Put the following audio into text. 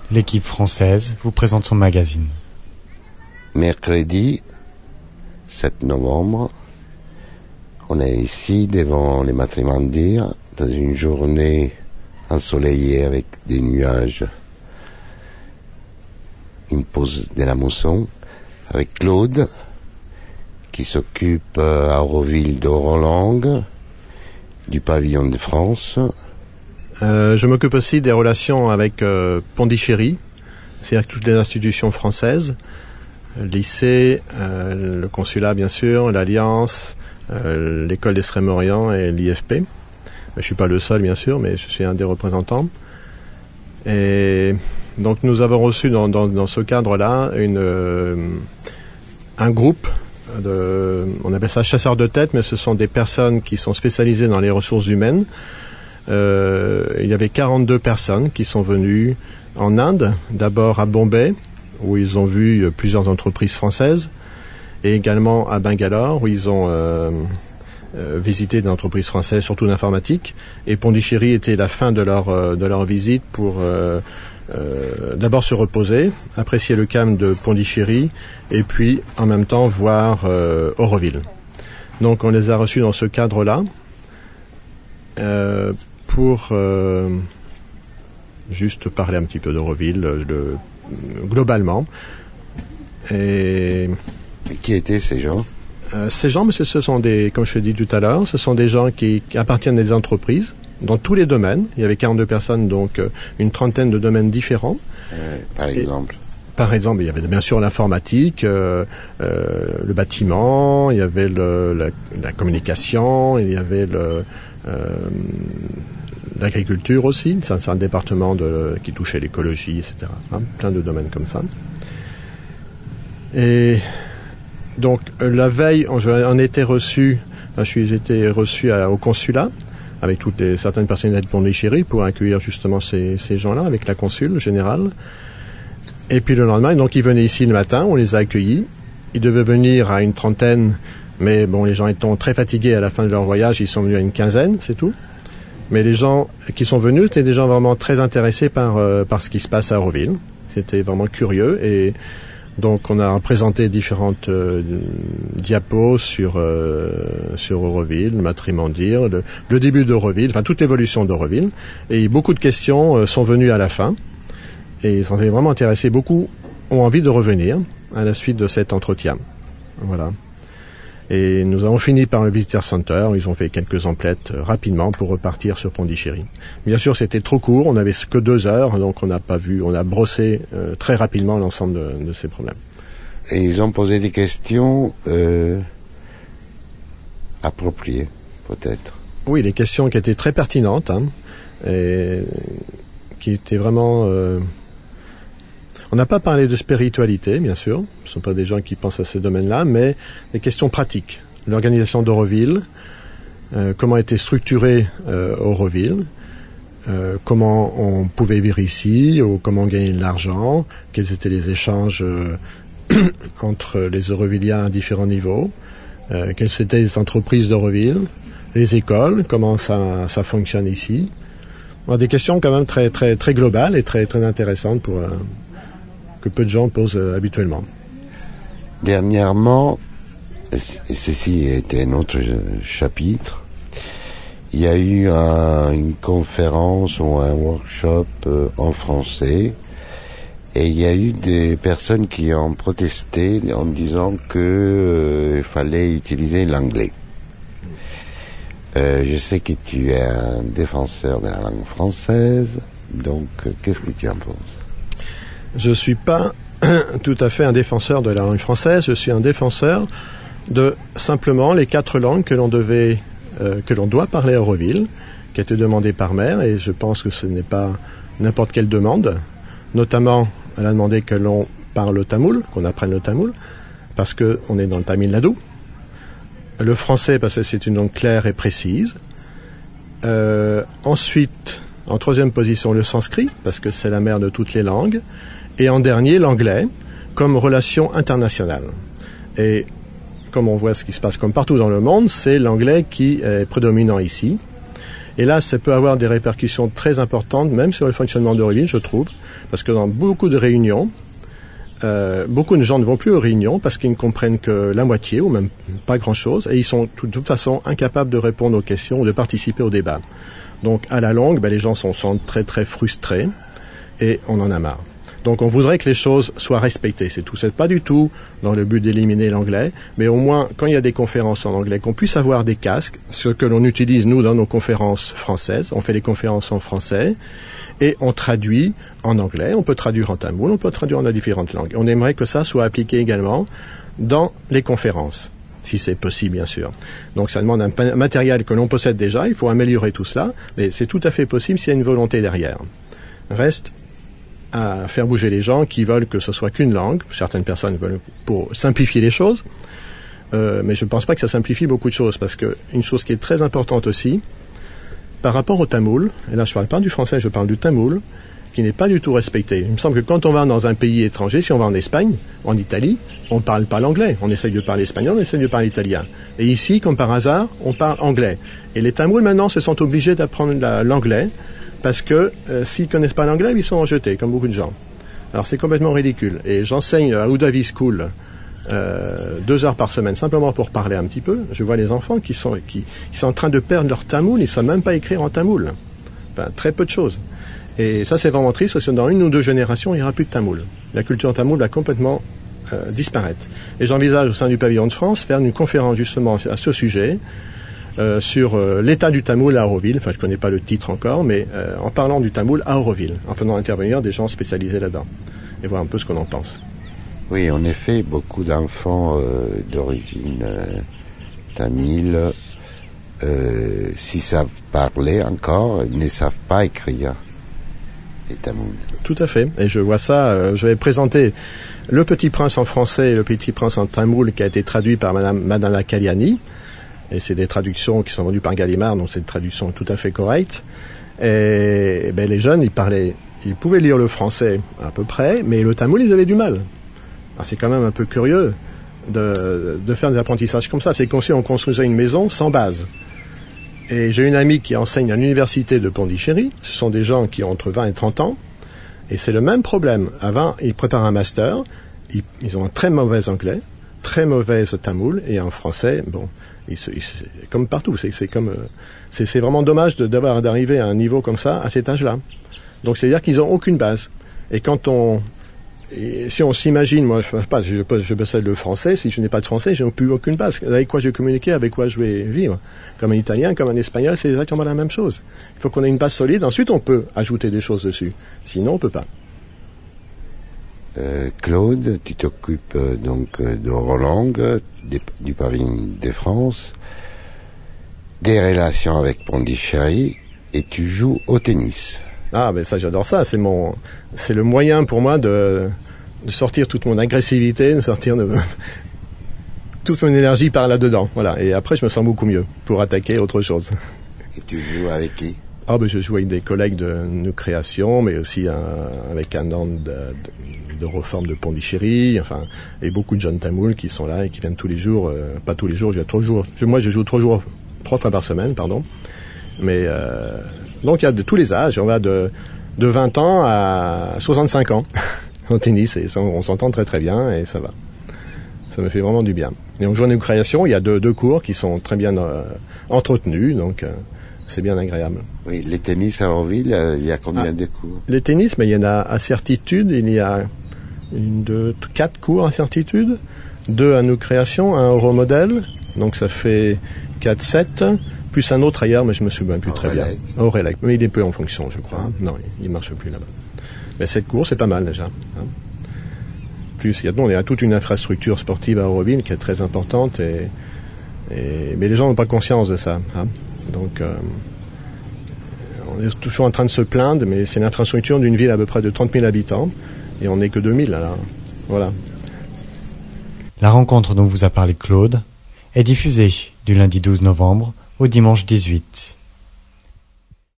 l'équipe française vous présente son magazine. Mercredi 7 novembre, on est ici devant les Matrimandir dans une journée ensoleillée avec des nuages. Une pause de la mousson avec Claude qui s'occupe à Auroville d'Orolangue, du pavillon de France. Je m'occupe aussi des relations avec Pondichéry, c'est-à-dire toutes les institutions françaises, le lycée, le consulat bien sûr, l'Alliance, l'école d'Extrême-Orient et l'IFP. Je suis pas le seul bien sûr, mais je suis un des représentants. Et donc nous avons reçu dans ce cadre-là un groupe on appelle ça chasseurs de tête, mais ce sont des personnes qui sont spécialisées dans les ressources humaines. Il y avait 42 personnes qui sont venues en Inde, d'abord à Bombay, où ils ont vu plusieurs entreprises françaises, et également à Bangalore, où ils ont visité des entreprises françaises, surtout d'informatique. Et Pondichéry était la fin de leur visite pour d'abord se reposer, apprécier le calme de Pondichéry, et puis en même temps voir Auroville. Donc on les a reçus dans ce cadre-là. Pour juste parler un petit peu d'Auroville globalement. Et qui étaient ces gens? Ces gens, mais ce sont des, comme je l'ai dit tout à l'heure, ce sont des gens qui appartiennent à des entreprises dans tous les domaines. Il y avait 42 personnes, donc une trentaine de domaines différents. Par exemple? Par exemple, il y avait bien sûr l'informatique, le bâtiment, il y avait la communication, il y avait l'agriculture aussi. C'est un département qui touchait l'écologie, etc. Plein de domaines comme ça. Et donc la veille, j'en étais reçu. J'étais reçu au consulat avec certaines personnalités de Pondichéry pour accueillir justement ces gens-là avec la consule générale. Et puis le lendemain, donc ils venaient ici le matin, on les a accueillis. Ils devaient venir à une trentaine, mais bon, les gens étant très fatigués à la fin de leur voyage, ils sont venus à une quinzaine, c'est tout. Mais les gens qui sont venus étaient des gens vraiment très intéressés par ce qui se passe à Auroville. C'était vraiment curieux, et donc on a présenté différentes diapos sur Auroville, Matrimandir, le début d'Auroville, enfin toute l'évolution d'Auroville. Et beaucoup de questions sont venues à la fin. Et ils s'en étaient vraiment intéressés. Beaucoup ont envie de revenir à la suite de cet entretien. Voilà. Et nous avons fini par le Visitor Center. Ils ont fait quelques emplettes rapidement pour repartir sur Pondichéry. Bien sûr, c'était trop court. On n'avait que 2 heures, donc on n'a pas vu. On a brossé très rapidement l'ensemble de ces problèmes. Et ils ont posé des questions appropriées, peut-être. Oui, les questions qui étaient très pertinentes, et qui étaient vraiment. On n'a pas parlé de spiritualité, bien sûr. Ce ne sont pas des gens qui pensent à ces domaines-là, mais des questions pratiques. L'organisation d'Auroville, comment était structurée Auroville, comment on pouvait vivre ici, ou comment gagner de l'argent, quels étaient les échanges entre les Aurovilliens à différents niveaux, quelles étaient les entreprises d'Auroville, les écoles, comment ça fonctionne ici. On a des questions quand même très, très, très globales et très, très intéressantes que peu de gens posent habituellement. Dernièrement, et ceci était un autre chapitre, il y a eu une conférence ou un workshop en français, et il y a eu des personnes qui ont protesté en disant qu'il fallait utiliser l'anglais. Je sais que tu es un défenseur de la langue française, donc qu'est-ce que tu en penses? Je suis pas tout à fait un défenseur de la langue française, je suis un défenseur de simplement les 4 langues que l'on doit parler à Auroville, qui a été demandée par maire, et je pense que ce n'est pas n'importe quelle demande. Notamment, elle a demandé que l'on parle le tamoul, qu'on apprenne le tamoul, parce qu'on est dans le Tamil Nadu. Le français, parce que c'est une langue claire et précise. Ensuite, en 3e position, le sanskrit, parce que c'est la mère de toutes les langues. Et en dernier, l'anglais, comme relation internationale. Et comme on voit ce qui se passe comme partout dans le monde, c'est l'anglais qui est prédominant ici. Et là, ça peut avoir des répercussions très importantes, même sur le fonctionnement d'Auroville, je trouve, parce que dans beaucoup de réunions, beaucoup de gens ne vont plus aux réunions parce qu'ils ne comprennent que la moitié ou même pas grand-chose, et ils sont de toute façon incapables de répondre aux questions ou de participer au débat. Donc à la longue, les gens sont très très frustrés et on en a marre. Donc on voudrait que les choses soient respectées, c'est tout. C'est pas du tout dans le but d'éliminer l'anglais, mais au moins quand il y a des conférences en anglais, qu'on puisse avoir des casques, ce que l'on utilise nous dans nos conférences françaises. On fait des conférences en français et on traduit en anglais, on peut traduire en tamoul, on peut traduire en différentes langues. On aimerait que ça soit appliqué également dans les conférences, si c'est possible bien sûr. Donc ça demande un matériel que l'on possède déjà, il faut améliorer tout cela, mais c'est tout à fait possible s'il y a une volonté derrière. Reste à faire bouger les gens qui veulent que ce soit qu'une langue. Certaines personnes veulent pour simplifier les choses, mais je ne pense pas que ça simplifie beaucoup de choses, parce que une chose qui est très importante aussi, par rapport au tamoul, et là je ne parle pas du français, je parle du tamoul, qui n'est pas du tout respecté. Il me semble que quand on va dans un pays étranger, si on va en Espagne, en Italie, on ne parle pas l'anglais. On essaye de parler espagnol, on essaye de parler italien. Et ici, comme par hasard, on parle anglais. Et les tamouls maintenant se sont obligés d'apprendre l'anglais, parce que s'ils connaissent pas l'anglais, ils sont rejetés, comme beaucoup de gens. Alors c'est complètement ridicule. Et j'enseigne à Udavi School 2 heures par semaine, simplement pour parler un petit peu. Je vois les enfants qui sont en train de perdre leur tamoul, ils ne savent même pas écrire en tamoul. Enfin, très peu de choses. Et ça, c'est vraiment triste, parce que dans 1 ou 2 générations, il n'y aura plus de tamoul. La culture tamoul va complètement disparaître. Et j'envisage au sein du pavillon de France faire une conférence justement à ce sujet, sur l'état du tamoul à Auroville. Enfin, je connais pas le titre encore, mais en parlant du tamoul à Auroville, en faisant intervenir des gens spécialisés là-dedans, et voir un peu ce qu'on en pense. Oui, en effet, beaucoup d'enfants d'origine tamile, s'ils savent parler encore, ne savent pas écrire les tamouls. Tout à fait, et je vois ça, je vais présenter Le Petit Prince en français et Le Petit Prince en tamoul, qui a été traduit par Madame Kaliani. Et c'est des traductions qui sont vendues par Gallimard, donc c'est une traduction tout à fait correcte. Et les jeunes, ils pouvaient lire le français à peu près, mais le tamoul, ils avaient du mal. Alors c'est quand même un peu curieux de faire des apprentissages comme ça. C'est comme si on construisait une maison sans base. Et j'ai une amie qui enseigne à l'université de Pondichéry. Ce sont des gens qui ont entre 20 et 30 ans. Et c'est le même problème. Avant, ils préparent un master. Ils ont un très mauvais anglais, très mauvais tamoul, et en français, bon, comme partout, c'est vraiment dommage d'arriver à un niveau comme ça à cet âge-là. Donc c'est-à-dire qu'ils n'ont aucune base. Et si on s'imagine, moi je possède le français, si je n'ai pas de français, je n'ai plus aucune base. Avec quoi je vais communiquer, avec quoi je vais vivre. Comme un italien, comme un espagnol, c'est exactement la même chose. Il faut qu'on ait une base solide, ensuite on peut ajouter des choses dessus. Sinon on peut pas. Claude, tu t'occupes donc de Roland, du pavillon de France, des relations avec Pondichéry, et tu joues au tennis. Ah, ça j'adore ça. C'est le moyen pour moi de sortir toute mon agressivité, de sortir toute mon énergie par là-dedans. Voilà. Et après, je me sens beaucoup mieux pour attaquer autre chose. Et tu joues avec qui? Je joue avec des collègues de création, mais aussi avec un an de reforme de Pondichéry, et beaucoup de jeunes tamouls qui sont là et qui viennent tous les jours, pas tous les jours, moi je joue 3 fois par semaine, pardon. Mais donc il y a de tous les âges, on va de 20 ans à 65 ans au tennis, et on s'entend très très bien, et ça va. Ça me fait vraiment du bien. Et en journée de création, il y a deux cours qui sont très bien entretenus, donc c'est bien agréable. Oui, les tennis à Auroville, il y a combien de cours? Les tennis, mais il y en a à Certitude, il y a 4 cours à Certitude, 2 à nos créations, un Euromodèle, donc ça fait 4, 7, plus un autre ailleurs, mais je me souviens plus très bien. Aurélec, mais il est peu en fonction, je crois. Non, il marche plus là-bas. Mais 7 cours, c'est pas mal déjà. Plus, il y a toute une infrastructure sportive à Auroville qui est très importante, mais les gens n'ont pas conscience de ça. Donc, on est toujours en train de se plaindre, mais c'est l'infrastructure d'une ville à peu près de 30 000 habitants, et on n'est que 2000, alors voilà. La rencontre dont vous a parlé Claude est diffusée du lundi 12 novembre au dimanche 18.